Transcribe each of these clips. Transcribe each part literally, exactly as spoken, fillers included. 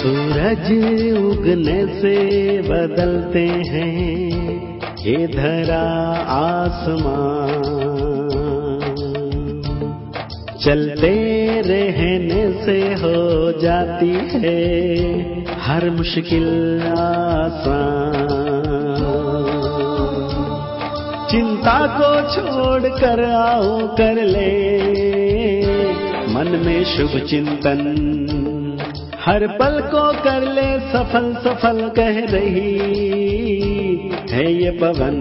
सूरज उगने से बदलते हैं ये धरा आसमान, चलते रहने से हो जाती है हर मुश्किल आसान। चिंता को छोड़ कर आओ कर ले मन में शुभ चिंतन, हर पल को कर ले सफल सफल कह रही है ये पवन।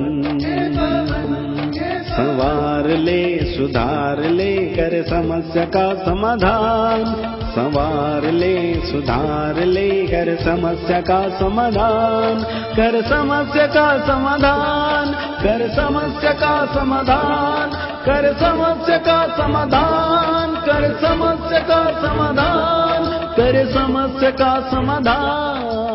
संवार ले सुधार ले कर समस्या का समाधान, संवार ले सुधार ले कर समस्या का समाधान, कर समस्या का समाधान, कर समस्या का समाधान, कर समस्या का समाधान, कर समस्या का समाधान, कर समस्या का समाधान।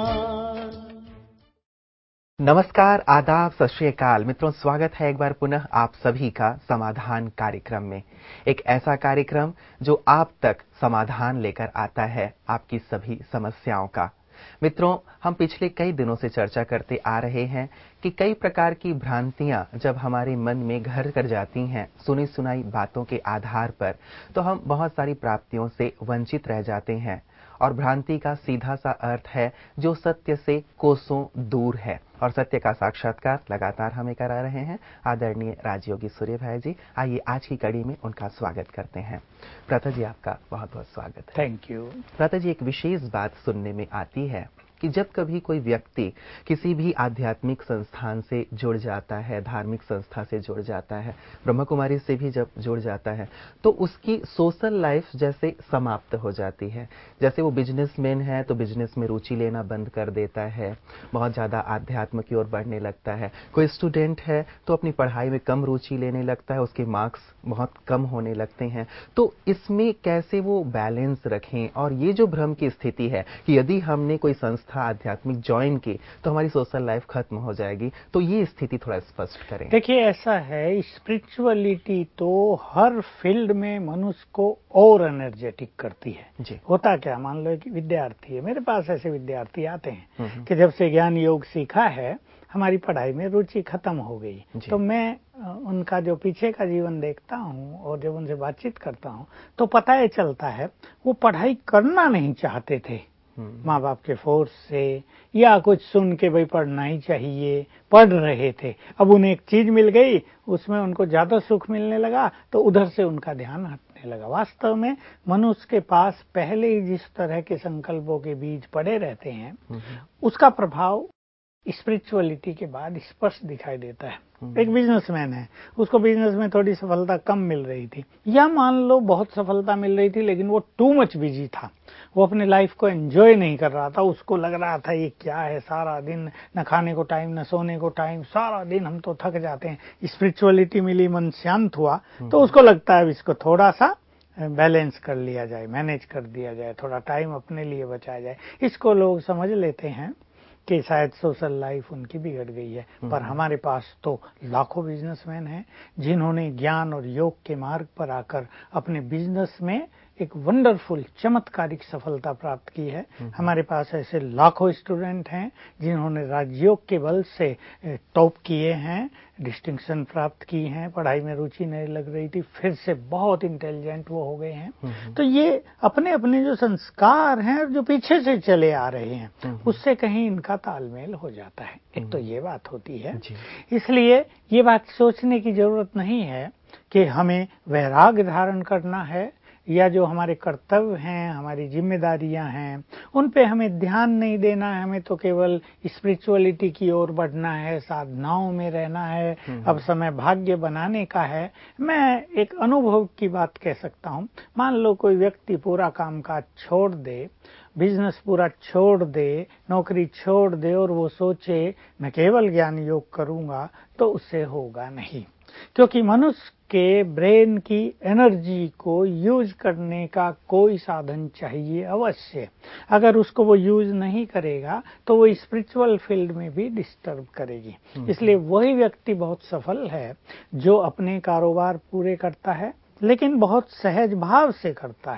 नमस्कार, आदाब, सत श्री अकाल मित्रों, स्वागत है एक बार पुनः आप सभी का समाधान कार्यक्रम में। एक ऐसा कार्यक्रम जो आप तक समाधान लेकर आता है आपकी सभी समस्याओं का। मित्रों, हम पिछले कई दिनों से चर्चा करते आ रहे हैं कि कई प्रकार की भ्रांतियां जब हमारे मन में घर कर जाती हैं सुनी सुनाई बातों के आधार पर, तो हम बहुत सारी प्राप्तियों से वंचित रह जाते हैं। और भ्रांति का सीधा सा अर्थ है जो सत्य से कोसों दूर है। और सत्य का साक्षात्कार लगातार हमें करा रहे हैं आदरणीय राजयोगी सूर्य भाई जी। आइए आज की कड़ी में उनका स्वागत करते हैं। प्रथा जी, आपका बहुत बहुत स्वागत है। Thank you. प्रथा जी, एक विशेष बात सुनने में आती है कि जब कभी कोई व्यक्ति किसी भी आध्यात्मिक संस्थान से जुड़ जाता है, धार्मिक संस्था से जुड़ जाता है, ब्रह्म कुमारी से भी जब जुड़ जाता है, तो उसकी सोशल लाइफ जैसे समाप्त हो जाती है। जैसे वो बिजनेसमैन है तो बिजनेस में रुचि लेना बंद कर देता है, बहुत ज़्यादा आध्यात्म की ओर बढ़ने लगता है। कोई स्टूडेंट है तो अपनी पढ़ाई में कम रुचि लेने लगता है, उसके मार्क्स बहुत कम होने लगते हैं। तो इसमें कैसे वो बैलेंस रखें? और ये जो भ्रम की स्थिति है कि यदि हमने कोई संस्था आध्यात्मिक ज्वाइन की तो हमारी सोशल लाइफ खत्म हो जाएगी, तो ये स्थिति थोड़ा स्पष्ट करें। देखिए, ऐसा है, स्पिरिचुअलिटी तो हर फील्ड में मनुष्य को और एनर्जेटिक करती है जी। होता क्या, मान लो कि विद्यार्थी है, मेरे पास ऐसे विद्यार्थी आते हैं कि जब से ज्ञान योग सीखा है हमारी पढ़ाई में रुचि खत्म हो गई। तो मैं उनका जो पीछे का जीवन देखता हूँ और जब उनसे बातचीत करता हूँ तो पता ये चलता है वो पढ़ाई करना नहीं चाहते थे माँ बाप के फोर्स से, या कुछ सुन के भाई पढ़ना ही चाहिए, पढ़ रहे थे। अब उन्हें एक चीज मिल गई, उसमें उनको ज्यादा सुख मिलने लगा तो उधर से उनका ध्यान हटने लगा। वास्तव में मनुष्य के पास पहले ही जिस तरह के संकल्पों के बीज पड़े रहते हैं उसका प्रभाव स्पिरिचुअलिटी के बाद स्पष्ट दिखाई देता है। एक बिजनेसमैन है, उसको बिजनेस में थोड़ी सफलता कम मिल रही थी, या मान लो बहुत सफलता मिल रही थी लेकिन वो टू मच बिजी था, वो अपने लाइफ को एंजॉय नहीं कर रहा था। उसको लग रहा था ये क्या है, सारा दिन न खाने को टाइम न सोने को टाइम, सारा दिन हम तो थक जाते हैं। स्पिरिचुअलिटी मिली, मन शांत हुआ तो उसको लगता है इसको थोड़ा सा बैलेंस कर लिया जाए, मैनेज कर दिया जाए, थोड़ा टाइम अपने लिए बचाया जाए। इसको लोग समझ लेते हैं कि शायद सोशल लाइफ उनकी बिगड़ गई है। पर हमारे पास तो लाखों बिजनेसमैन हैं जिन्होंने ज्ञान और योग के मार्ग पर आकर अपने बिजनेस में एक वंडरफुल चमत्कारिक सफलता प्राप्त की है। हमारे पास ऐसे लाखों स्टूडेंट हैं जिन्होंने राजयोग के बल से टॉप किए हैं, डिस्टिंक्शन प्राप्त की हैं, पढ़ाई में रुचि नहीं लग रही थी, फिर से बहुत इंटेलिजेंट वो हो गए हैं। तो ये अपने अपने जो संस्कार हैं जो पीछे से चले आ रहे हैं उससे कहीं इनका तालमेल हो जाता है। एक तो ये बात होती है, इसलिए ये बात सोचने की जरूरत नहीं है कि हमें वैराग्य धारण करना है या जो हमारे कर्तव्य हैं, हमारी जिम्मेदारियां हैं, उन पे हमें ध्यान नहीं देना है। हमें तो केवल स्पिरिचुअलिटी की ओर बढ़ना है, साधनाओं में रहना है, अब समय भाग्य बनाने का है। मैं एक अनुभव की बात कह सकता हूँ। मान लो कोई व्यक्ति पूरा कामकाज छोड़ दे, बिजनेस पूरा छोड़ दे, नौकरी छोड़ दे और वो सोचे मैं केवल ज्ञान योग करूंगा, तो उससे होगा नहीं। क्योंकि मनुष्य के ब्रेन की एनर्जी को यूज करने का कोई साधन चाहिए अवश्य। अगर उसको वो यूज नहीं करेगा तो वो स्पिरिचुअल फील्ड में भी डिस्टर्ब करेगी। इसलिए वही व्यक्ति बहुत सफल है जो अपने कारोबार पूरे करता है लेकिन बहुत सहज भाव से करता है,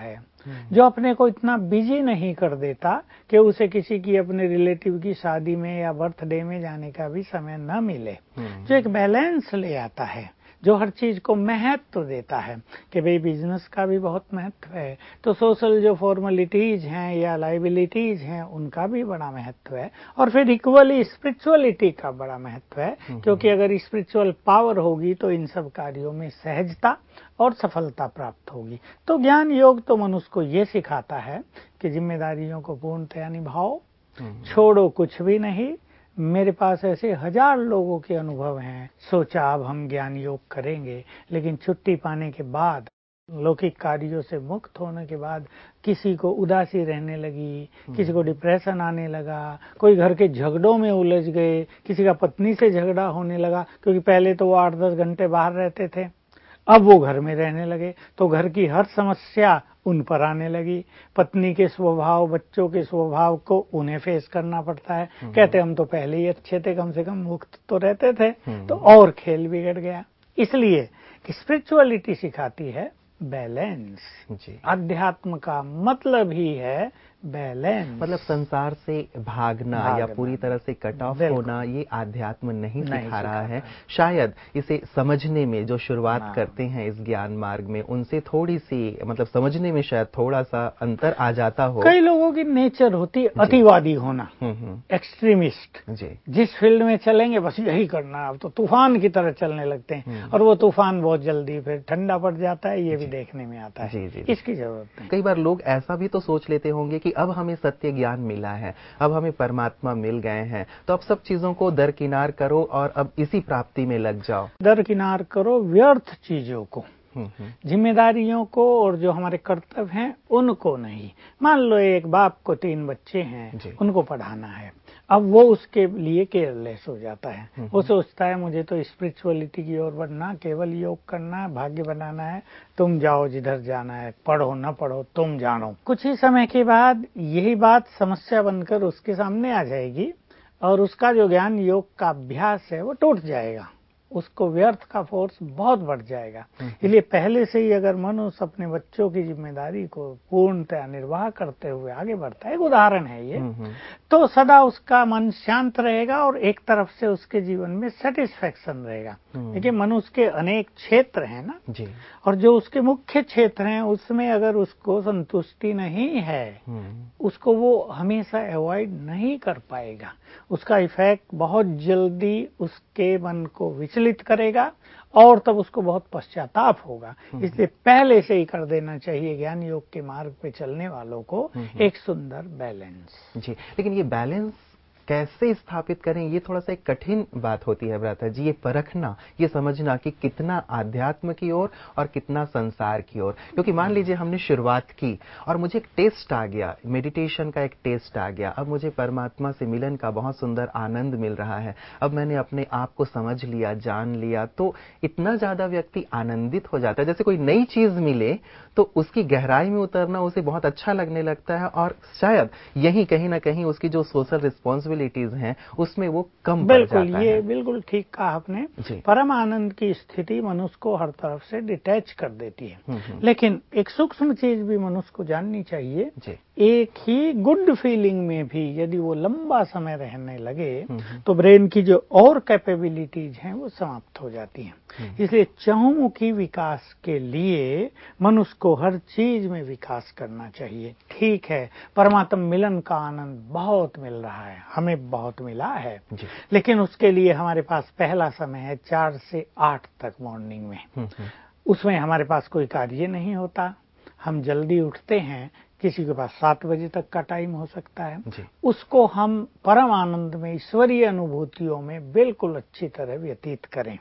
जो अपने को इतना बिजी नहीं कर देता कि उसे किसी की अपने रिलेटिव की शादी में या बर्थडे में जाने का भी समय न मिले, जो एक बैलेंस ले आता है, जो हर चीज को महत्व देता है कि भाई बिजनेस का भी बहुत महत्व है, तो सोशल जो फॉर्मेलिटीज हैं या लाइबिलिटीज हैं उनका भी बड़ा महत्व है, और फिर इक्वली स्पिरिचुअलिटी का बड़ा महत्व है, क्योंकि अगर स्पिरिचुअल पावर होगी तो इन सब कार्यों में सहजता और सफलता प्राप्त होगी। तो ज्ञान योग तो मनुष्य को ये सिखाता है कि जिम्मेदारियों को पूर्णतया निभाओ, छोड़ो कुछ भी नहीं। मेरे पास ऐसे हजार लोगों के अनुभव हैं, सोचा अब हम ज्ञान योग करेंगे, लेकिन छुट्टी पाने के बाद, लौकिक कार्यों से मुक्त होने के बाद किसी को उदासी रहने लगी, किसी को डिप्रेशन आने लगा, कोई घर के झगड़ों में उलझ गए, किसी का पत्नी से झगड़ा होने लगा, क्योंकि पहले तो वो आठ दस घंटे बाहर रहते थे, अब वो घर में रहने लगे, तो घर की हर समस्या उन पर आने लगी। पत्नी के स्वभाव, बच्चों के स्वभाव को उन्हें फेस करना पड़ता है। कहते हम तो पहले ही अच्छे थे, कम से कम मुक्त तो रहते थे, तो और खेल बिगड़ गया। इसलिए स्पिरिचुअलिटी सिखाती है बैलेंस। अध्यात्म का मतलब ही है बैलेंस, मतलब संसार से भागना, भागना या पूरी तरह से कट ऑफ होना, ये आध्यात्म नहीं, नहीं सिखा रहा है। शायद इसे समझने में जो शुरुआत करते हैं इस ज्ञान मार्ग में, उनसे थोड़ी सी मतलब समझने में शायद थोड़ा सा अंतर आ जाता हो। कई लोगों की नेचर होती है अतिवादी होना, एक्सट्रीमिस्ट। जी, जिस फील्ड में चलेंगे बस यही करना, अब तो तूफान की तरह चलने लगते हैं, और वो तूफान बहुत जल्दी फिर ठंडा पड़ जाता है, ये भी देखने में आता है। जी, जी, इसकी जरूरत नहीं। कई बार लोग ऐसा भी तो सोच लेते होंगे कि अब हमें सत्य ज्ञान मिला है, अब हमें परमात्मा मिल गए हैं, तो अब सब चीजों को दरकिनार करो और अब इसी प्राप्ति में लग जाओ। दरकिनार करो व्यर्थ चीजों को, जिम्मेदारियों को, और जो हमारे कर्तव्य हैं उनको नहीं। मान लो एक बाप को तीन बच्चे हैं, उनको पढ़ाना है, अब वो उसके लिए केयरलेस हो जाता है। वो सोचता है मुझे तो स्पिरिचुअलिटी की ओर बढ़ना, केवल योग करना है, भाग्य बनाना है, तुम जाओ जिधर जाना है, पढ़ो न पढ़ो तुम जानो। कुछ ही समय के बाद यही बात समस्या बनकर उसके सामने आ जाएगी, और उसका जो ज्ञान योग का अभ्यास है वो टूट जाएगा, उसको व्यर्थ का फोर्स बहुत बढ़ जाएगा। इसलिए पहले से ही अगर मनुष्य अपने बच्चों की जिम्मेदारी को पूर्णतया निर्वाह करते हुए आगे बढ़ता है, एक उदाहरण है ये, तो सदा उसका मन शांत रहेगा और एक तरफ से उसके जीवन में सेटिस्फेक्शन रहेगा। देखिए मनुष्य के अनेक क्षेत्र हैं ना जी, और जो उसके मुख्य क्षेत्र हैं उसमें अगर उसको संतुष्टि नहीं है, उसको वो हमेशा अवॉइड नहीं कर पाएगा। उसका इफेक्ट बहुत जल्दी उसके मन को विचलित करेगा, और तब उसको बहुत पश्चाताप होगा। इसलिए पहले से ही कर देना चाहिए ज्ञान योग के मार्ग पे चलने वालों को एक सुंदर बैलेंस। जी, लेकिन ये बैलेंस कैसे स्थापित करें, ये थोड़ा सा एक कठिन बात होती है भ्राता जी। ये परखना, ये समझना कि कितना आध्यात्म की ओर और कितना संसार की ओर। क्योंकि मान लीजिए हमने शुरुआत की और मुझे एक टेस्ट आ गया, मेडिटेशन का एक टेस्ट आ गया, अब मुझे परमात्मा से मिलन का बहुत सुंदर आनंद मिल रहा है, अब मैंने अपने आप को समझ लिया, जान लिया, तो इतना ज्यादा व्यक्ति आनंदित हो जाता है। जैसे कोई नई चीज मिले तो उसकी गहराई में उतरना उसे बहुत अच्छा लगने लगता है, और शायद यही कहीं ना कहीं उसकी जो सोशल रिस्पॉन्सिबिलिटीज हैं उसमें वो कम पड़ जाता है। बिल्कुल, ये बिल्कुल ठीक कहा आपने। परम आनंद की स्थिति मनुष्य को हर तरफ से डिटैच कर देती है, लेकिन एक सूक्ष्म चीज भी मनुष्य को जाननी चाहिए। एक ही गुड फीलिंग में भी यदि वो लंबा समय रहने लगे तो ब्रेन की जो और कैपेबिलिटीज हैं वो समाप्त हो जाती हैं। इसलिए चहुमुखी विकास के लिए मनुष्य को हर चीज में विकास करना चाहिए। ठीक है, परमात्मा मिलन का आनंद बहुत मिल रहा है, हमें बहुत मिला है, लेकिन उसके लिए हमारे पास पहला समय है चार से आठ तक मॉर्निंग में। उसमें हमारे पास कोई कार्य नहीं होता, हम जल्दी उठते हैं, किसी के पास सात बजे तक का टाइम हो सकता है, उसको हम परम आनंद में, ईश्वरीय अनुभूतियों में बिल्कुल अच्छी तरह व्यतीत करें।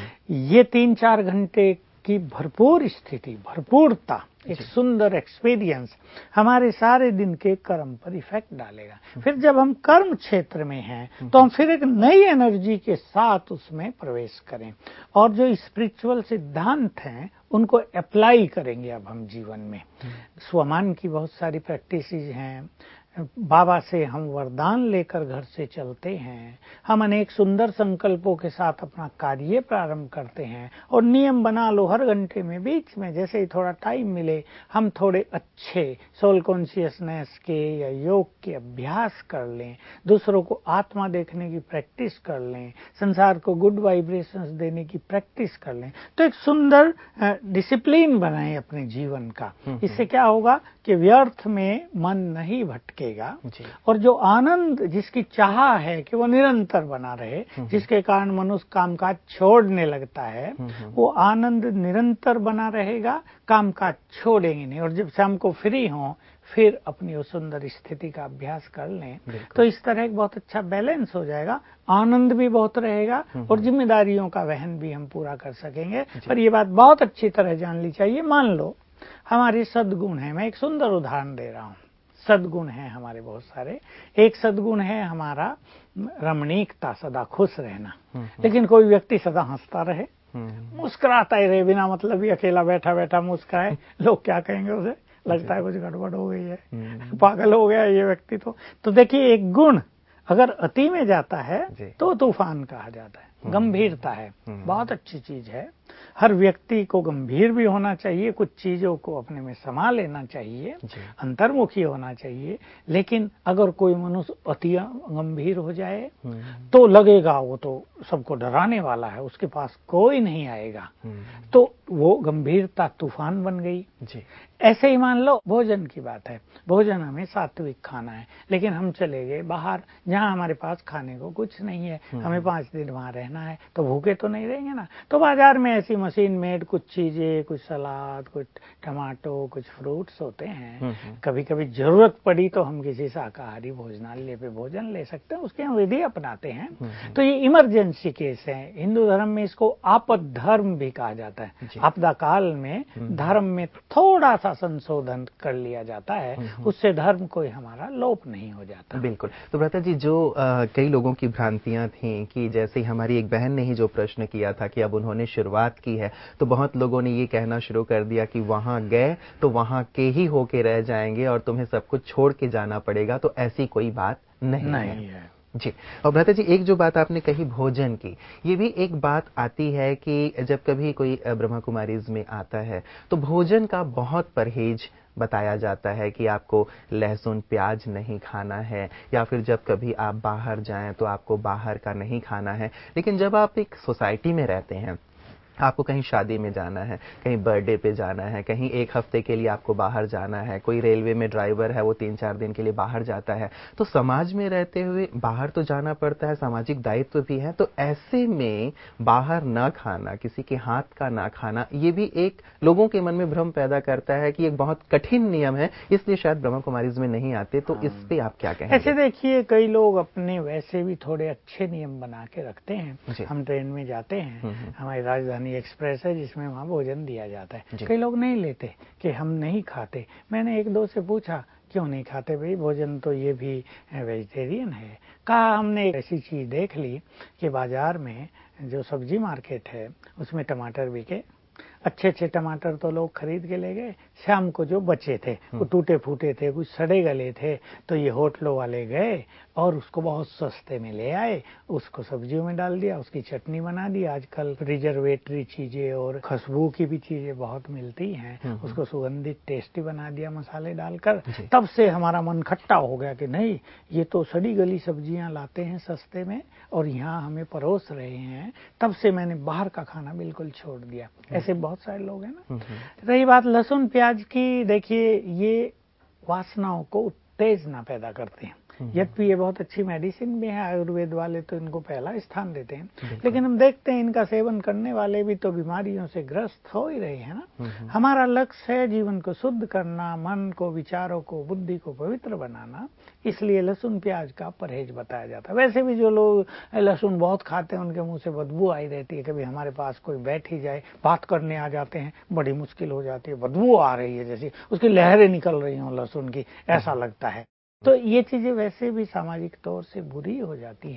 ये तीन चार घंटे की भरपूर स्थिति, भरपूरता, एक सुंदर एक्सपीरियंस हमारे सारे दिन के कर्म पर इफेक्ट डालेगा। फिर जब हम कर्म क्षेत्र में हैं तो हम फिर एक नई एनर्जी के साथ उसमें प्रवेश करें, और जो स्पिरिचुअल सिद्धांत हैं उनको अप्लाई करेंगे अब हम जीवन में। स्वमान की बहुत सारी प्रैक्टिसेस हैं, बाबा से हम वरदान लेकर घर से चलते हैं, हम अनेक सुंदर संकल्पों के साथ अपना कार्य प्रारंभ करते हैं और नियम बना लो हर घंटे में बीच में जैसे ही थोड़ा टाइम मिले हम थोड़े अच्छे सोल कॉन्शियसनेस के या योग के अभ्यास कर लें, दूसरों को आत्मा देखने की प्रैक्टिस कर लें, संसार को गुड वाइब्रेशंस देने की प्रैक्टिस कर लें, तो एक सुंदर डिसिप्लिन बनाएं अपने जीवन का। इससे क्या होगा कि व्यर्थ में मन नहीं भटकेगा और जो आनंद जिसकी चाह है कि वो निरंतर बना रहे, जिसके कारण मनुष्य कामकाज छोड़ने लगता है, वो आनंद निरंतर बना रहेगा, कामकाज छोड़ेंगे नहीं। और जब शाम को फ्री हों फिर अपनी उस सुंदर स्थिति का अभ्यास कर लें, तो इस तरह एक बहुत अच्छा बैलेंस हो जाएगा, आनंद भी बहुत रहेगा और जिम्मेदारियों का वहन भी हम पूरा कर सकेंगे। पर ये बात बहुत अच्छी तरह जान ली चाहिए। मान लो हमारे सद्गुण है, मैं एक सुंदर उदाहरण दे रहा हूँ, सद्गुण है हमारे बहुत सारे। एक सद्गुण है हमारा रमणीकता, सदा खुश रहना, लेकिन कोई व्यक्ति सदा हंसता रहे, मुस्कुराता ही रहे, बिना मतलब ही अकेला बैठा बैठा मुस्कुराए, लोग क्या कहेंगे उसे, लगता है कुछ गड़बड़ हो गई है, पागल हो गया ये व्यक्ति। तो तो देखिए एक गुण अगर अति में जाता है तो तूफान कहा जाता है। गंभीरता है, बहुत अच्छी चीज है। हर व्यक्ति को गंभीर भी होना चाहिए, कुछ चीजों को अपने में समा लेना चाहिए, अंतर्मुखी होना चाहिए। लेकिन अगर कोई मनुष्य अति गंभीर हो जाए तो लगेगा वो तो सबको डराने वाला है, उसके पास कोई नहीं आएगा, तो वो गंभीरता तूफान बन गई। ऐसे ही मान लो भोजन की बात है, भोजन हमें सात्विक खाना है, लेकिन हम चले गए बाहर जहां हमारे पास खाने को कुछ नहीं है, हमें पांच दिन वहां रहना है, तो भूखे तो नहीं रहेंगे ना। तो बाजार में ऐसी मशीन मेड कुछ चीजें, कुछ सलाद, कुछ टमाटो, कुछ फ्रूट्स होते हैं। कभी कभी जरूरत पड़ी तो हम किसी शाकाहारी भोजनालय पे भोजन ले सकते हैं, उसके हम विधि अपनाते हैं। तो ये इमरजेंसी केस है। हिंदू धर्म में इसको आपद धर्म भी कहा जाता है। आपदा काल में धर्म में थोड़ा सा संशोधन कर लिया जाता है, उससे धर्म कोई हमारा लोप नहीं हो जाता। बिल्कुल। तो भ्राता जी, जो आ, कई लोगों की भ्रांतियां थी कि जैसे हमारी एक बहन ने ही जो प्रश्न किया था कि अब उन्होंने शुरुआत की है, तो बहुत लोगों ने ये कहना शुरू कर दिया कि वहां गए तो वहां के ही होके रह जाएंगे और तुम्हें सब कुछ छोड़ के जाना पड़ेगा। तो ऐसी कोई बात नहीं, नहीं है, है। जी। और भ्राता जी, एक जो बात आपने कही भोजन की, ये भी एक बात आती है कि जब कभी कोई ब्रह्मा कुमारीज में आता है तो भोजन का बहुत परहेज बताया जाता है कि आपको लहसुन प्याज नहीं खाना है, या फिर जब कभी आप बाहर जाएं तो आपको बाहर का नहीं खाना है। लेकिन जब आप एक सोसाइटी में रहते हैं, आपको कहीं शादी में जाना है, कहीं बर्थडे पे जाना है, कहीं एक हफ्ते के लिए आपको बाहर जाना है, कोई रेलवे में ड्राइवर है वो तीन चार दिन के लिए बाहर जाता है, तो समाज में रहते हुए बाहर तो जाना पड़ता है, सामाजिक दायित्व भी है। तो ऐसे में बाहर ना खाना, किसी के हाथ का ना खाना, ये भी एक लोगों के मन में भ्रम पैदा करता है कि एक बहुत कठिन नियम है, इसलिए शायद ब्रह्मा कुमारीज में नहीं आते। तो इस पे आप क्या कहेंगे? ऐसे देखिए, कई लोग अपने वैसे भी थोड़े अच्छे नियम बना के रखते हैं। हम ट्रेन में जाते हैं, हमारी राजधानी एक्सप्रेस है जिसमें वहाँ भोजन दिया जाता है, कई लोग नहीं लेते कि हम नहीं खाते। मैंने एक दो से पूछा क्यों नहीं खाते भाई, भोजन तो ये भी वेजिटेरियन है। कहा हमने ऐसी चीज देख ली कि बाजार में जो सब्जी मार्केट है उसमें टमाटर बिके, अच्छे अच्छे टमाटर तो लोग खरीद के ले गए, शाम को जो बचे थे वो टूटे फूटे थे, कुछ सड़े गले थे, तो ये होटलों वाले गए और उसको बहुत सस्ते में ले आए, उसको सब्जियों में डाल दिया, उसकी चटनी बना दी। आजकल प्रिजर्वेटरी चीजें और खुशबू की भी चीजें बहुत मिलती हैं, उसको सुगंधित टेस्टी बना दिया मसाले डालकर। तब से हमारा मन खट्टा हो गया कि नहीं, ये तो सड़ी गली सब्जियां लाते हैं सस्ते में और यहाँ हमें परोस रहे हैं। तब से मैंने बाहर का खाना बिल्कुल छोड़ दिया। ऐसे बहुत सारे लोग हैं ना। रही बात लहसुन प्याज की, देखिए ये वासनाओं को उत्तेजना पैदा करते हैं। यद्यपि ये बहुत अच्छी मेडिसिन भी है, आयुर्वेद वाले तो इनको पहला स्थान देते हैं, लेकिन हम देखते हैं इनका सेवन करने वाले भी तो बीमारियों से ग्रस्त हो ही रहे हैं ना। हमारा लक्ष्य है जीवन को शुद्ध करना, मन को, विचारों को, बुद्धि को पवित्र बनाना, इसलिए लहसुन प्याज का परहेज बताया जाता है। वैसे भी जो लोग लहसुन बहुत खाते हैं उनके मुंह से बदबू आई रहती है। कभी हमारे पास कोई बैठ ही जाए, बात करने आ जाते हैं, बड़ी मुश्किल हो जाती है, बदबू आ रही है जैसी उसकी लहरें निकल रही हों लहसुन की, ऐसा लगता है। तो ये चीजें वैसे भी सामाजिक तौर से बुरी हो जाती हैं।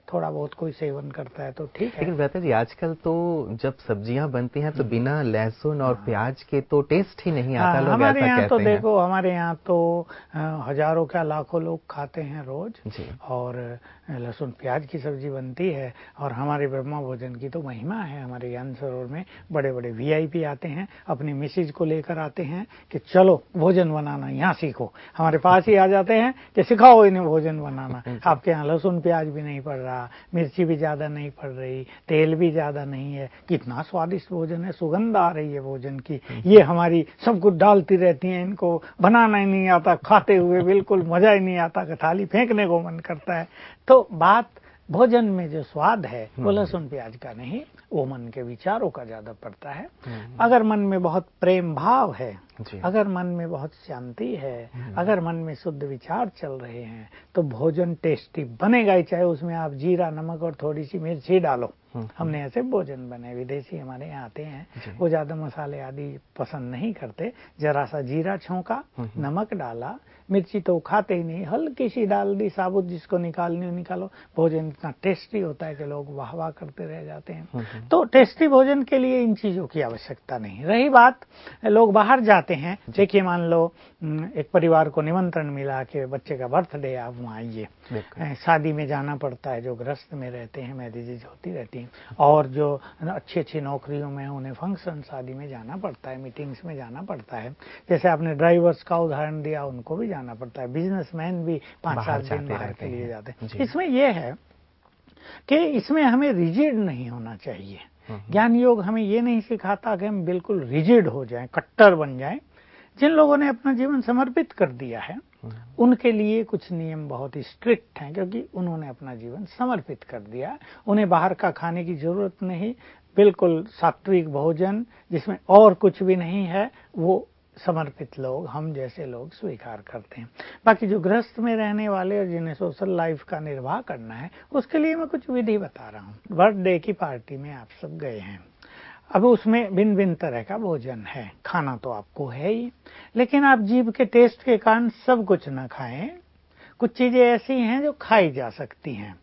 थोड़ा बहुत कोई सेवन करता है तो ठीक है। लेकिन भ्राता जी आजकल तो जब सब्जियां बनती हैं तो बिना लहसुन और प्याज के तो टेस्ट ही नहीं आता। लोग हमारे ऐसा यहाँ कहते तो हैं। देखो, हमारे यहाँ तो हजारों क्या लाखों लोग खाते हैं रोज जी। और लहसुन प्याज की सब्जी बनती है। और हमारे ब्रह्मा भोजन की तो महिमा है। हमारे ज्ञान सरोवर में बड़े बड़े वीआईपी आते हैं, अपनी मिसेज को लेकर आते हैं कि चलो भोजन बनाना यहाँ सीखो। हमारे पास ही आ जाते हैं कि सिखाओ इन्हें भोजन बनाना। आपके यहाँ लहसुन प्याज भी नहीं पड़ रहा, मिर्ची भी ज्यादा नहीं पड़ रही, तेल भी ज्यादा नहीं है, कितना स्वादिष्ट भोजन है, सुगंध आ रही है भोजन की। ये हमारी सब कुछ डालती रहती हैं, इनको बनाना ही नहीं आता, खाते हुए बिल्कुल मजा ही नहीं आता कि थाली फेंकने को मन करता है। तो बात भोजन में जो स्वाद है वो लहसुन प्याज का नहीं, वो मन के विचारों का ज्यादा पड़ता है। अगर मन में बहुत प्रेम भाव है, अगर मन में बहुत शांति है, अगर मन में शुद्ध विचार चल रहे हैं तो भोजन टेस्टी बनेगा ही, चाहे उसमें आप जीरा नमक और थोड़ी सी मिर्ची डालो। हमने ऐसे भोजन बने, विदेशी हमारे यहाँ आते हैं, वो ज्यादा मसाले आदि पसंद नहीं करते, जरा सा जीरा छौंका, नमक डाला, मिर्ची तो खाते ही नहीं, हल्की सी डाल दी साबुत, जिसको निकालनी हो निकालो। भोजन इतना टेस्टी होता है कि लोग वाह वाह करते रह जाते हैं। तो टेस्टी भोजन के लिए इन चीजों की आवश्यकता नहीं। रही बात लोग बाहर जाते हैं, देखिए मान लो एक परिवार को निमंत्रण मिला कि बच्चे का बर्थडे, आप वहाँ आइए। शादी में जाना पड़ता है, जो गृहस्थ में रहते हैं मैरिजेज होती रहती हैं, और जो अच्छी अच्छी नौकरियों में उन्हें फंक्शन शादी में जाना पड़ता है, मीटिंग्स में जाना पड़ता है। जैसे आपने ड्राइवर्स का उदाहरण दिया, उनको भी जाना पड़ता है, बिजनेसमैन भी पाँच सात दिन बाहर के लिए जाते हैं। इसमें यह है कि इसमें हमें रिजिड नहीं होना चाहिए। ज्ञान योग हमें ये नहीं सिखाता कि हम बिल्कुल रिजिड हो जाएं, कट्टर बन जाएं। जिन लोगों ने अपना जीवन समर्पित कर दिया है उनके लिए कुछ नियम बहुत ही स्ट्रिक्ट हैं, क्योंकि उन्होंने अपना जीवन समर्पित कर दिया। उन्हें बाहर का खाने की जरूरत नहीं, बिल्कुल सात्विक भोजन जिसमें और कुछ भी नहीं है, वो समर्पित लोग, हम जैसे लोग स्वीकार करते हैं। बाकी जो गृहस्थ में रहने वाले और जिन्हें सोशल लाइफ का निर्वाह करना है, उसके लिए मैं कुछ विधि बता रहा हूँ। बर्थडे की पार्टी में आप सब गए हैं, अब उसमें भिन्न भिन्न तरह का भोजन है, खाना तो आपको है ही, लेकिन आप जीभ के टेस्ट के कारण सब कुछ न खाएं। कुछ चीजें ऐसी हैं जो खाई जा सकती हैं,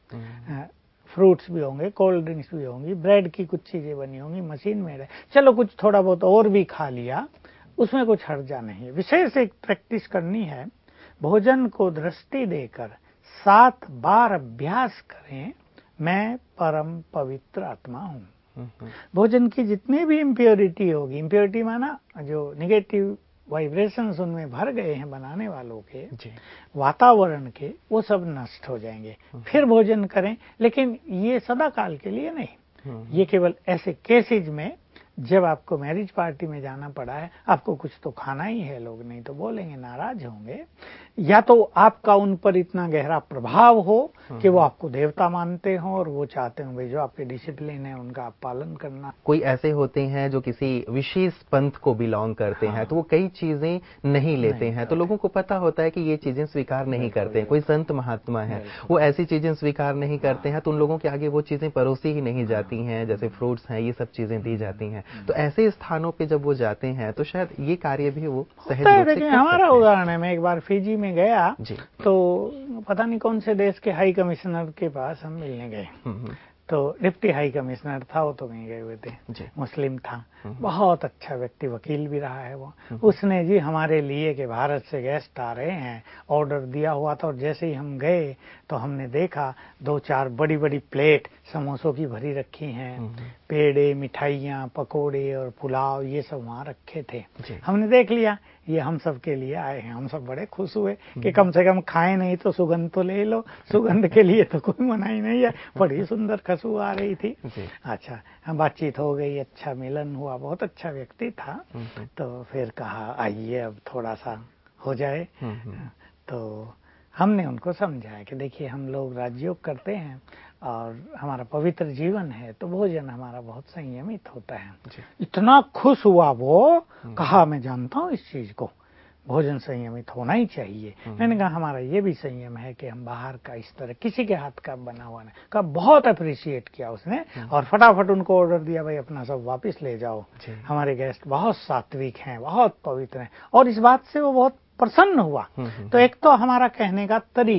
फ्रूट्स भी होंगे, कोल्ड ड्रिंक्स भी होंगी, ब्रेड की कुछ चीजें बनी होंगी, मशीन में रहे, चलो कुछ थोड़ा बहुत और भी खा लिया, उसमें कुछ हर्जा नहीं है। विशेष एक प्रैक्टिस करनी है, भोजन को दृष्टि देकर सात बार अभ्यास करें, मैं परम पवित्र आत्मा हूँ। भोजन की जितनी भी इम्प्योरिटी होगी, इम्प्योरिटी माना जो निगेटिव वाइब्रेशंस उनमें भर गए हैं बनाने वालों के, वातावरण के, वो सब नष्ट हो जाएंगे। फिर भोजन करें, लेकिन ये सदा काल के लिए नहीं, ये केवल ऐसे केसेज में जब आपको मैरिज पार्टी में जाना पड़ा है, आपको कुछ तो खाना ही है, लोग नहीं तो बोलेंगे, नाराज होंगे, या तो आपका उन पर इतना गहरा प्रभाव हो कि वो आपको देवता मानते हो और वो चाहते हो भाई जो आपके डिसिप्लिन है उनका आप पालन करना। कोई ऐसे होते हैं जो किसी विशेष पंथ को बिलोंग करते हाँ। हैं, तो वो कई चीजें नहीं लेते नहीं हैं, तो लोगों को पता होता है कि ये चीजें स्वीकार नहीं करते हैं। कोई संत महात्मा है, वो ऐसी चीजें स्वीकार नहीं करते हैं, तो उन लोगों के आगे वो चीजें परोसी ही नहीं जाती हैं, जैसे फ्रूट्स हैं, ये सब चीजें दी जाती हैं। तो ऐसे स्थानों पे जब वो जाते हैं तो शायद ये कार्य भी वो सहज रूप से कर सकते हैं। हमारा उदाहरण है, मैं एक बार फिजी में गया तो पता नहीं कौन से देश के हाई कमिश्नर के पास हम मिलने गए, तो डिप्टी हाई कमिश्नर था, वो तो कहीं गए हुए थे, मुस्लिम था, बहुत अच्छा व्यक्ति, वकील भी रहा है वो। उसने जी हमारे लिए कि भारत से गेस्ट आ रहे हैं ऑर्डर दिया हुआ था, और जैसे ही हम गए तो हमने देखा दो चार बड़ी बड़ी प्लेट समोसों की भरी रखी हैं, पेड़े, मिठाइयाँ, पकोड़े और पुलाव, ये सब वहाँ रखे थे। हमने देख लिया ये हम सब के लिए आए हैं। हम सब बड़े खुश हुए कि कम से कम खाए नहीं तो सुगंध तो ले लो, सुगंध के लिए तो कोई मनाही नहीं है। बड़ी सुंदर खुशबू आ रही थी। अच्छा, बातचीत हो गई, अच्छा मिलन हुआ, बहुत अच्छा व्यक्ति था। तो फिर कहा आइए अब थोड़ा सा हो जाए। तो हमने उनको समझाया कि देखिए हम लोग राजयोग करते हैं और हमारा पवित्र जीवन है, तो भोजन हमारा बहुत संयमित होता है। इतना खुश हुआ वो, कहा मैं जानता हूँ इस चीज को, भोजन संयमित होना ही चाहिए। मैंने कहा हमारा ये भी संयम है कि हम बाहर का इस तरह किसी के हाथ का बना हुआ नहीं। कहा बहुत अप्रिशिएट किया उसने, और फटाफट उनको ऑर्डर दिया भाई अपना सब वापस ले जाओ, हमारे गेस्ट बहुत सात्विक हैं, बहुत पवित्र हैं। और इस बात से वो बहुत प्रसन्न हुआ। तो एक तो हमारा कहने का तरीका,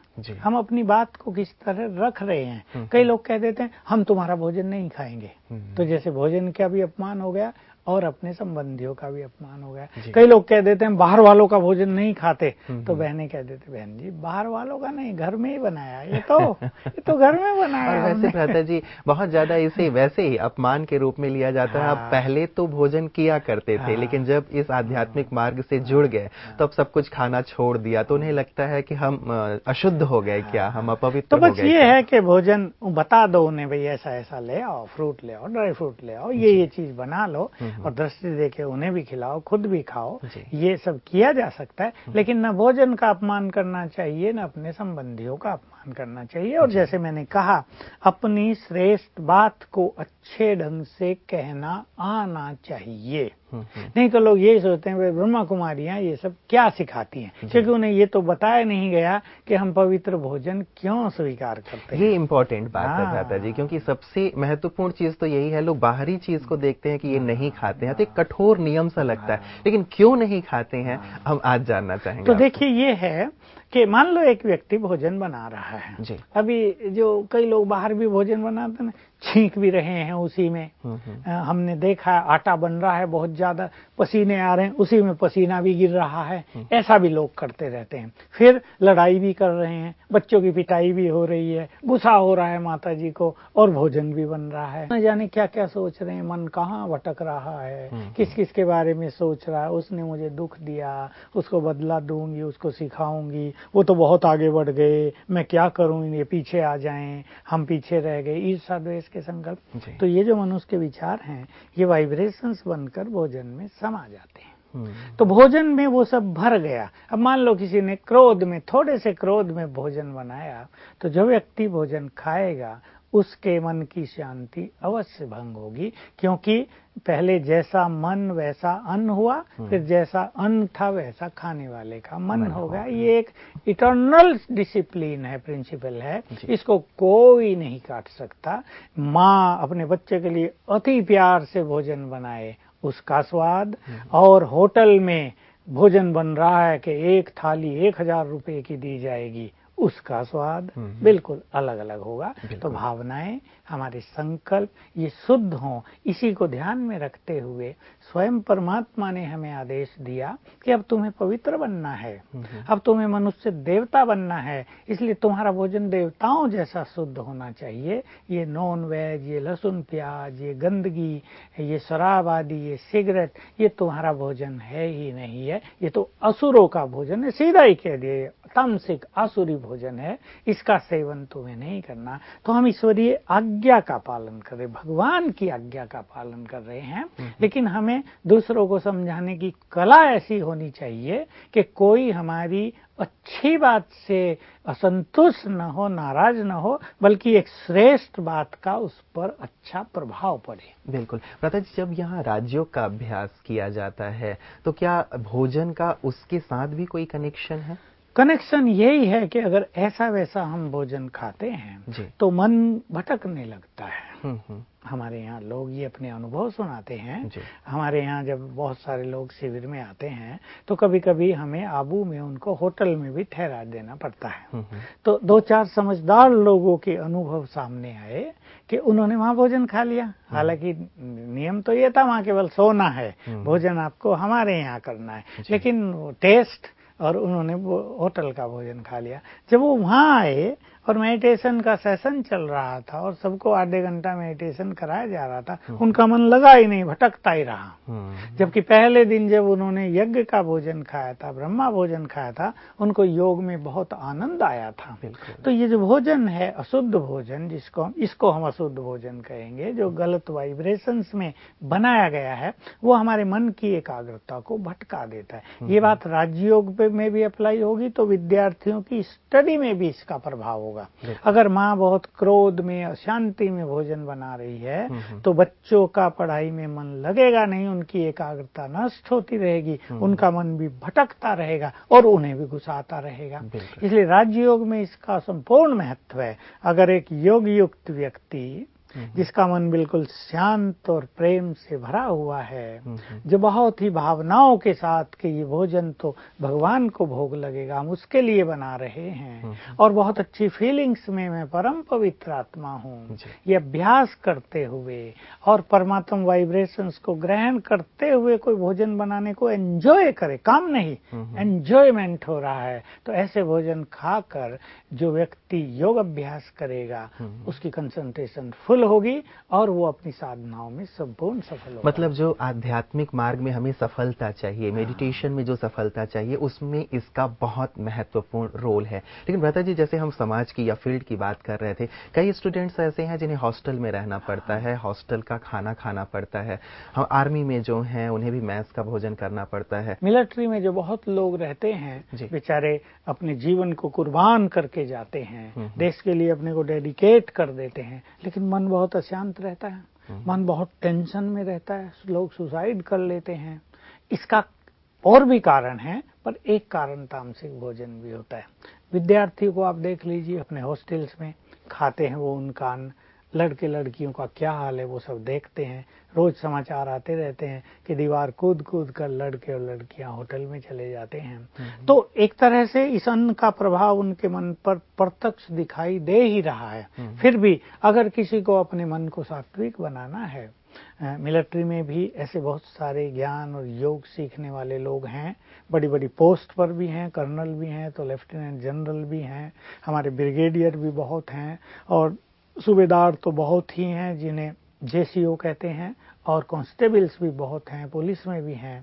जी। हम अपनी बात को किस तरह रख रहे हैं। कई लोग कह देते हैं हम तुम्हारा भोजन नहीं खाएंगे, तो जैसे भोजन का भी अपमान हो गया और अपने संबंधियों का भी अपमान हो गया। कई लोग कह देते हैं बाहर वालों का भोजन नहीं खाते, तो बहनें कह देते बहन जी बाहर वालों का नहीं, घर में ही बनाया, ये तो ये तो घर में बनाया। और वैसे भ्राता जी बहुत ज्यादा इसे वैसे ही अपमान के रूप में लिया जाता है। हाँ। अब पहले तो भोजन किया करते थे, हाँ। लेकिन जब इस आध्यात्मिक मार्ग से जुड़ गए तो अब सब कुछ खाना छोड़ दिया, तो उन्हें लगता है कि हम अशुद्ध हो गए, क्या हम अपवित्र हो गए। तो बस ये है कि भोजन बता दो उन्हें, भाई ऐसा ऐसा ले आओ, फ्रूट ले आओ, ड्राई फ्रूट ले आओ, ये ये चीज बना लो और दृष्टि देके उन्हें भी खिलाओ, खुद भी खाओ, ये सब किया जा सकता है। लेकिन न भोजन का अपमान करना चाहिए, न अपने संबंधियों का अपमान करना चाहिए। और जैसे मैंने कहा, अपनी श्रेष्ठ बात को अच्छे ढंग से कहना आना चाहिए। नहीं तो लोग यही सोचते हैं वे ब्रह्मा कुमारियां ये सब क्या सिखाती हैं, क्योंकि उन्हें ये तो बताया नहीं गया कि हम पवित्र भोजन क्यों स्वीकार करते हैं। ये इम्पोर्टेंट बात है भ्राता जी, क्योंकि सबसे महत्वपूर्ण चीज तो यही है। लोग बाहरी चीज को देखते हैं कि ये नहीं खाते हैं तो एक कठोर नियम सा लगता है, लेकिन क्यों नहीं खाते हैं हम आज जानना चाहेंगे। तो देखिए ये है कि मान लो एक व्यक्ति भोजन बना रहा है जी। अभी जो कई लोग बाहर भी भोजन बनाते हैं, छींक भी रहे हैं उसी में। आ, हमने देखा है आटा बन रहा है, बहुत ज्यादा पसीने आ रहे हैं, उसी में पसीना भी गिर रहा है, ऐसा भी लोग करते रहते हैं। फिर लड़ाई भी कर रहे हैं, बच्चों की पिटाई भी हो रही है, गुस्सा हो रहा है माता जी को, और भोजन भी बन रहा है। न जाने क्या क्या सोच रहे हैं, मन कहाँ भटक रहा है, किस किस के बारे में सोच रहा है। उसने मुझे दुख दिया, उसको बदला दूंगी, उसको सिखाऊंगी, वो तो बहुत आगे बढ़ गए, मैं क्या करूं, ये पीछे आ जाएं, हम पीछे रह गए, ईर्ष्या द्वेष के संकल्प। तो ये जो मनुष्य के विचार हैं, ये वाइब्रेशंस बनकर भोजन में समा जाते हैं। तो भोजन में वो सब भर गया। अब मान लो किसी ने क्रोध में, थोड़े से क्रोध में भोजन बनाया, तो जो व्यक्ति भोजन खाएगा उसके मन की शांति अवश्य भंग होगी, क्योंकि पहले जैसा मन वैसा अन्न हुआ, फिर जैसा अन्न था वैसा खाने वाले का मन होगा। ये एक इटर्नल डिसिप्लिन है, प्रिंसिपल है, इसको कोई नहीं काट सकता। माँ अपने बच्चे के लिए अति प्यार से भोजन बनाए, उसका स्वाद, और होटल में भोजन बन रहा है कि एक थाली एक हजार रुपए की दी जाएगी, उसका स्वाद बिल्कुल अलग अलग होगा। तो भावनाएं, हमारे संकल्प ये शुद्ध हों, इसी को ध्यान में रखते हुए स्वयं परमात्मा ने हमें आदेश दिया कि अब तुम्हें पवित्र बनना है, अब तुम्हें मनुष्य देवता बनना है, इसलिए तुम्हारा भोजन देवताओं जैसा शुद्ध होना चाहिए। ये नॉन वेज, ये लहसुन प्याज, ये गंदगी, ये शराब आदि, ये सिगरेट, ये तुम्हारा भोजन है ही नहीं है, ये तो असुरों का भोजन है। सीधा ही कह दिए, तामसिक आसुरी भोजन है, इसका सेवन तुम्हें नहीं करना। तो हम ईश्वरीय आज्ञा का पालन कर रहे, भगवान की आज्ञा का पालन कर रहे हैं, लेकिन हमें दूसरों को समझाने की कला ऐसी होनी चाहिए कि कोई हमारी अच्छी बात से असंतुष्ट न हो, नाराज न हो, बल्कि एक श्रेष्ठ बात का उस पर अच्छा प्रभाव पड़े। बिल्कुल भ्राता जी, जब यहाँ राज्यों का अभ्यास किया जाता है तो क्या भोजन का उसके साथ भी कोई कनेक्शन है? कनेक्शन यही है कि अगर ऐसा वैसा हम भोजन खाते हैं तो मन भटकने लगता है। हमारे यहाँ लोग ये अपने अनुभव सुनाते हैं। हमारे यहाँ जब बहुत सारे लोग शिविर में आते हैं तो कभी कभी हमें आबू में उनको होटल में भी ठहरा देना पड़ता है। तो दो चार समझदार लोगों के अनुभव सामने आए कि उन्होंने वहाँ भोजन खा लिया, हालांकि नियम तो ये था वहाँ केवल सोना है, भोजन आपको हमारे यहाँ करना है, लेकिन टेस्ट, और उन्होंने वो होटल का भोजन खा लिया। जब वो वहाँ आए और मेडिटेशन का सेशन चल रहा था और सबको आधे घंटा मेडिटेशन कराया जा रहा था, उनका मन लगा ही नहीं, भटकता ही रहा। जबकि पहले दिन जब उन्होंने यज्ञ का भोजन खाया था, ब्रह्मा भोजन खाया था, उनको योग में बहुत आनंद आया था। तो ये जो भोजन है अशुद्ध भोजन, जिसको हम इसको हम अशुद्ध भोजन कहेंगे, जो गलत वाइब्रेशंस में बनाया गया है, वो हमारे मन की एकाग्रता को भटका देता है। ये बात राजयोग में भी अप्लाई होगी तो विद्यार्थियों की स्टडी में भी इसका प्रभाव होगा। अगर माँ बहुत क्रोध में, अशांति में भोजन बना रही है तो बच्चों का पढ़ाई में मन लगेगा नहीं, उनकी एकाग्रता नष्ट होती रहेगी, उनका मन भी भटकता रहेगा और उन्हें भी गुस्सा आता रहेगा। इसलिए राजयोग में इसका संपूर्ण महत्व है। अगर एक योग युक्त व्यक्ति जिसका मन बिल्कुल शांत और प्रेम से भरा हुआ है, जो बहुत ही भावनाओं के साथ कि ये भोजन तो भगवान को भोग लगेगा, हम उसके लिए बना रहे हैं और बहुत अच्छी फीलिंग्स में मैं परम पवित्र आत्मा हूँ, ये अभ्यास करते हुए और परमात्मा वाइब्रेशंस को ग्रहण करते हुए कोई भोजन बनाने को एंजॉय करे, काम नहीं, एंजॉयमेंट हो रहा है, तो ऐसे भोजन खाकर जो व्यक्ति योग अभ्यास करेगा उसकी कंसंट्रेशन फुल होगी और वो अपनी साधनाओं में संपूर्ण सफल होगा। मतलब जो आध्यात्मिक मार्ग में हमें सफलता चाहिए, मेडिटेशन में जो सफलता चाहिए, उसमें इसका बहुत महत्वपूर्ण रोल है। लेकिन भ्राता जी, जैसे हम समाज की या फील्ड की बात कर रहे थे, कई स्टूडेंट्स ऐसे हैं जिन्हें हॉस्टल में रहना पड़ता है, हॉस्टल का खाना खाना पड़ता है। हम आर्मी में जो हैं उन्हें भी मैस का भोजन करना पड़ता है। मिलिट्री में जो बहुत लोग रहते हैं बेचारे अपने जीवन को कुर्बान करके जाते हैं, देश के लिए अपने को डेडिकेट कर देते हैं, लेकिन मन बहुत अशांत रहता है, मन बहुत टेंशन में रहता है, लोग सुसाइड कर लेते हैं। इसका और भी कारण है, पर एक कारण तामसिक भोजन भी होता है। विद्यार्थियों को आप देख लीजिए, अपने हॉस्टल्स में खाते हैं वो उनका अन्न, लड़के लड़कियों का क्या हाल है वो सब देखते हैं, रोज समाचार आते रहते हैं कि दीवार कूद कूद कर लड़के और लड़कियां होटल में चले जाते हैं। तो एक तरह से इस अन्न का प्रभाव उनके मन पर प्रत्यक्ष दिखाई दे ही रहा है। फिर भी अगर किसी को अपने मन को सात्विक बनाना है, मिलिट्री में भी ऐसे बहुत सारे ज्ञान और योग सीखने वाले लोग हैं, बड़ी बड़ी पोस्ट पर भी हैं, कर्नल भी हैं, तो लेफ्टिनेंट जनरल भी हैं, हमारे ब्रिगेडियर भी बहुत हैं और सूबेदार तो बहुत ही हैं जिन्हें जेसीओ कहते हैं, और कांस्टेबल्स भी बहुत हैं, पुलिस में भी हैं।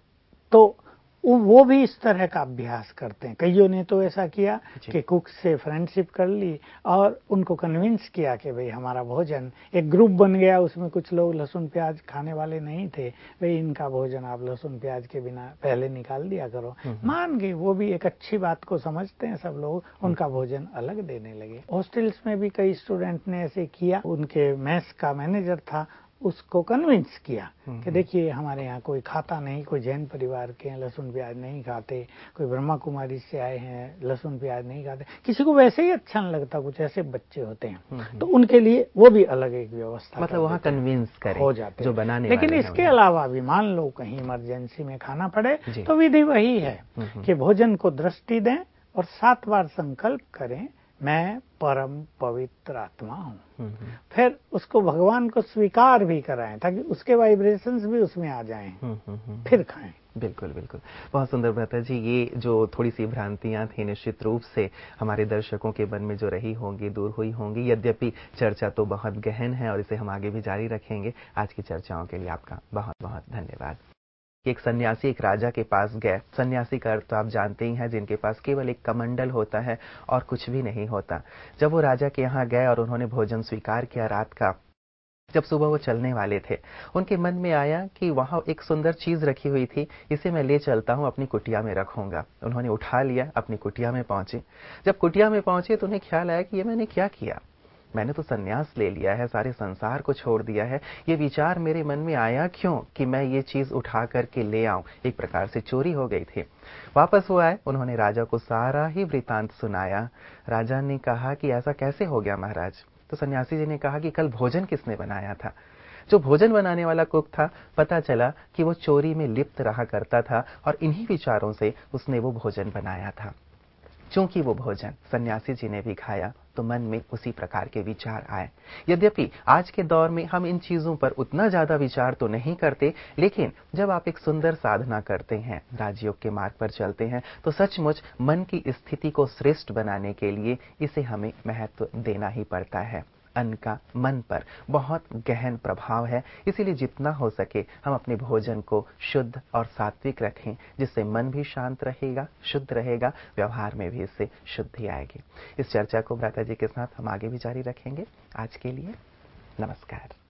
तो वो भी इस तरह का अभ्यास करते हैं। कईयों ने तो ऐसा किया कि कुक से फ्रेंडशिप कर ली और उनको कन्विंस किया कि भाई हमारा भोजन, एक ग्रुप बन गया, उसमें कुछ लोग लहसुन प्याज खाने वाले नहीं थे, भाई इनका भोजन आप लहसुन प्याज के बिना पहले निकाल दिया करो। मान गए, वो भी एक अच्छी बात को समझते हैं सब लोग, उनका भोजन अलग देने लगे। हॉस्टल्स में भी कई स्टूडेंट ने ऐसे किया, उनके मेस का मैनेजर था, उसको कन्विंस किया कि देखिए हमारे यहाँ कोई खाता नहीं, कोई जैन परिवार के हैं लहसुन प्याज नहीं खाते, कोई ब्रह्मा कुमारी से आए हैं लहसुन प्याज नहीं खाते, किसी को वैसे ही अच्छा नहीं लगता, कुछ ऐसे बच्चे होते हैं, तो उनके लिए वो भी अलग एक व्यवस्था, मतलब वहाँ कन्विंस करें हो जाते जो बनाने लेकिन वाले इसके अलावा भी मान लो कहीं इमरजेंसी में खाना पड़े तो विधि वही है कि भोजन को दृष्टि दें और सात बार संकल्प करें, मैं परम पवित्र आत्मा हूँ। फिर उसको भगवान को स्वीकार भी कराएं ताकि उसके वाइब्रेशंस भी उसमें आ जाएं, फिर खाएं। बिल्कुल बिल्कुल, बहुत सुंदर भ्राता जी। ये जो थोड़ी सी भ्रांतियां थी निश्चित रूप से हमारे दर्शकों के मन में जो रही होंगी दूर हुई होंगी। यद्यपि चर्चा तो बहुत गहन है और इसे हम आगे भी जारी रखेंगे। आज की चर्चाओं के लिए आपका बहुत बहुत धन्यवाद। एक सन्यासी एक राजा के पास गए। सन्यासी का अर्थ तो आप जानते ही हैं, जिनके पास केवल एक कमंडल होता है और कुछ भी नहीं होता। जब वो राजा के यहाँ गए और उन्होंने भोजन स्वीकार किया रात का, जब सुबह वो चलने वाले थे, उनके मन में आया कि वहां एक सुंदर चीज रखी हुई थी, इसे मैं ले चलता हूं, अपनी कुटिया में रखूंगा। उन्होंने उठा लिया, अपनी कुटिया में पहुंचे। जब कुटिया में पहुंचे तो उन्हें ख्याल आया कि ये मैंने क्या किया, मैंने तो सन्यास ले लिया है, सारे संसार को छोड़ दिया है, ये विचार मेरे मन में आया क्यों कि मैं ये चीज उठा करके ले आऊं। एक प्रकार से चोरी हो गई थी। वापस वो आए, उन्होंने राजा को सारा ही वृतांत सुनाया। राजा ने कहा कि ऐसा कैसे हो गया महाराज? तो सन्यासी जी ने कहा कि कल भोजन किसने बनाया था? जो भोजन बनाने वाला कुक था, पता चला कि वो चोरी में लिप्त रहा करता था और इन्हीं विचारों से उसने वो भोजन बनाया था। चूंकि वो भोजन सन्यासी जी ने भी खाया तो मन में उसी प्रकार के विचार आए। यद्यपि आज के दौर में हम इन चीजों पर उतना ज्यादा विचार तो नहीं करते, लेकिन जब आप एक सुंदर साधना करते हैं, राजयोग के मार्ग पर चलते हैं, तो सचमुच मन की स्थिति को श्रेष्ठ बनाने के लिए इसे हमें महत्व देना ही पड़ता है। अन्न का मन पर बहुत गहन प्रभाव है, इसीलिए जितना हो सके हम अपने भोजन को शुद्ध और सात्विक रखें, जिससे मन भी शांत रहेगा, शुद्ध रहेगा, व्यवहार में भी इससे शुद्धि आएगी। इस चर्चा को भ्राता जी के साथ हम आगे भी जारी रखेंगे। आज के लिए नमस्कार।